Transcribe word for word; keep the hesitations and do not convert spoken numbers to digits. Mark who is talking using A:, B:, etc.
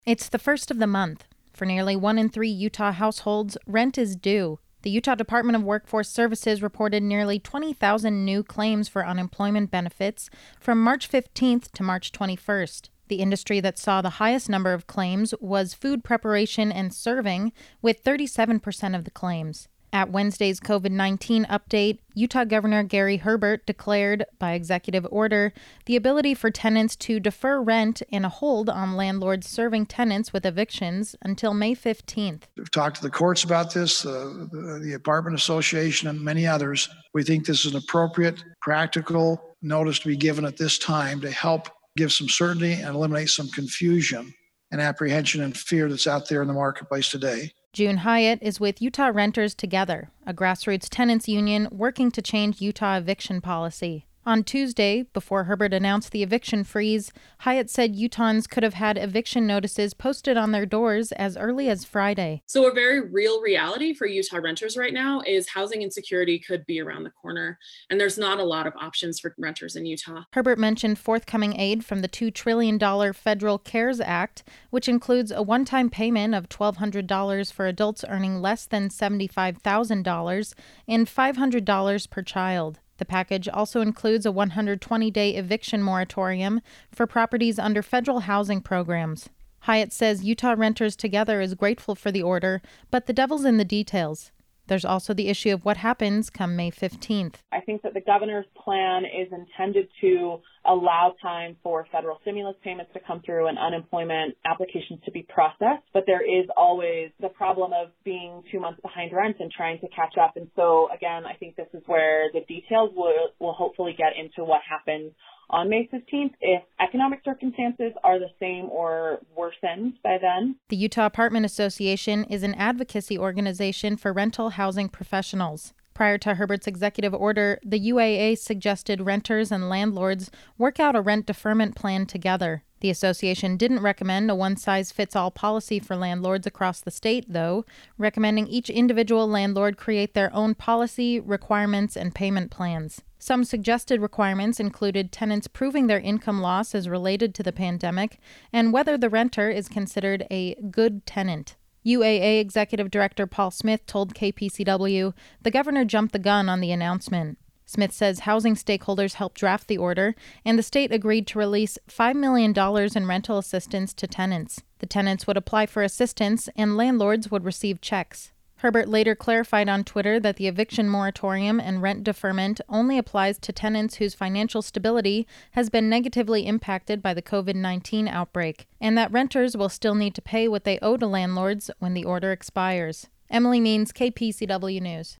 A: It's the first of the month. For nearly one in three Utah households, rent is due. The Utah Department of Workforce Services reported nearly twenty thousand new claims for unemployment benefits from March fifteenth to March twenty-first. The industry that saw the highest number of claims was food preparation and serving, with thirty-seven percent of the claims. At Wednesday's COVID nineteen update, Utah Governor Gary Herbert declared, by executive order, the ability for tenants to defer rent and a hold on landlords serving tenants with evictions until May fifteenth.
B: We've talked to the courts about this, uh, the, the Apartment Association, and many others. We think this is an appropriate, practical notice to be given at this time to help give some certainty and eliminate some confusion and apprehension and fear that's out there in the marketplace today.
A: June Hyatt is with Utah Renters Together, a grassroots tenants union working to change Utah eviction policy. On Tuesday, before Herbert announced the eviction freeze, Hyatt said Utahns could have had eviction notices posted on their doors as early as Friday.
C: So a very real reality for Utah renters right now is housing insecurity could be around the corner, and there's not a lot of options for renters in Utah.
A: Herbert mentioned forthcoming aid from the two trillion dollars Federal CARES Act, which includes a one-time payment of twelve hundred dollars for adults earning less than seventy-five thousand dollars and five hundred dollars per child. The package also includes a one hundred twenty day eviction moratorium for properties under federal housing programs. Hyatt says Utah Renters Together is grateful for the order, but the devil's in the details. There's also the issue of what happens come May fifteenth.
D: I think that the governor's plan is intended to allow time for federal stimulus payments to come through and unemployment applications to be processed. But there is always the problem of being two months behind rent and trying to catch up. And so, again, I think this is where the details will, will hopefully get into what happens on May fifteenth, if economic circumstances are the same or worsened by then.
A: The Utah Apartment Association is an advocacy organization for rental housing professionals. Prior to Herbert's executive order, the U A A suggested renters and landlords work out a rent deferment plan together. The association didn't recommend a one-size-fits-all policy for landlords across the state, though, recommending each individual landlord create their own policy, requirements, and payment plans. Some suggested requirements included tenants proving their income loss is related to the pandemic and whether the renter is considered a good tenant. U A A Executive Director Paul Smith told K P C W the governor jumped the gun on the announcement. Smith says housing stakeholders helped draft the order, and the state agreed to release five million dollars in rental assistance to tenants. The tenants would apply for assistance, and landlords would receive checks. Herbert later clarified on Twitter that the eviction moratorium and rent deferment only applies to tenants whose financial stability has been negatively impacted by the COVID nineteen outbreak, and that renters will still need to pay what they owe to landlords when the order expires. Emily Means, K P C W News.